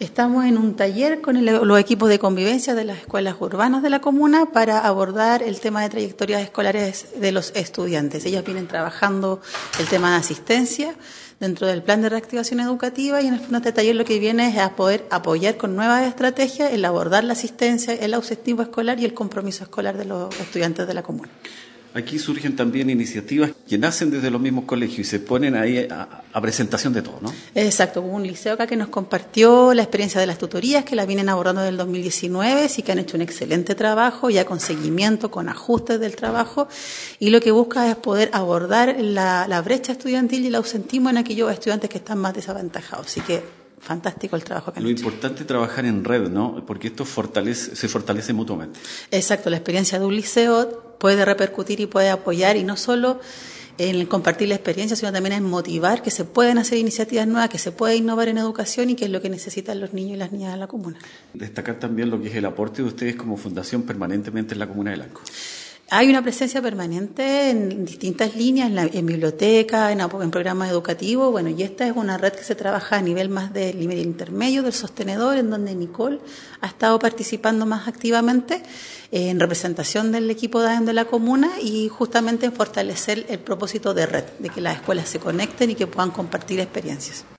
Estamos en un taller con los equipos de convivencia de las escuelas urbanas de la comuna para abordar el tema de trayectorias escolares de los estudiantes. Ellas vienen trabajando el tema de asistencia dentro del plan de reactivación educativa y en el fondo este taller lo que viene es a poder apoyar con nuevas estrategias el abordar la asistencia, el ausentismo escolar y el compromiso escolar de los estudiantes de la comuna. Aquí surgen también iniciativas que nacen desde los mismos colegios y se ponen ahí a presentación de todo, ¿no? Exacto, hubo un liceo acá que nos compartió la experiencia de las tutorías que la vienen abordando desde el 2019, sí que han hecho un excelente trabajo, ya con seguimiento, con ajustes del trabajo, y lo que busca es poder abordar la brecha estudiantil y el ausentismo en aquellos estudiantes que están más desaventajados. Así que fantástico el trabajo que han hecho. Lo importante es trabajar en red, ¿no? Porque esto se fortalece mutuamente. Exacto, la experiencia de un liceo puede repercutir y puede apoyar, y no solo en el compartir la experiencia, sino también en motivar que se pueden hacer iniciativas nuevas, que se puede innovar en educación y que es lo que necesitan los niños y las niñas de la comuna. Destacar también lo que es el aporte de ustedes como fundación permanentemente en la comuna de Lanco. Hay una presencia permanente en distintas líneas, en biblioteca, en programas educativos, bueno, y esta es una red que se trabaja a nivel más del nivel intermedio, del sostenedor, en donde Nicole ha estado participando más activamente en representación del equipo de la comuna y justamente en fortalecer el propósito de red, de que las escuelas se conecten y que puedan compartir experiencias.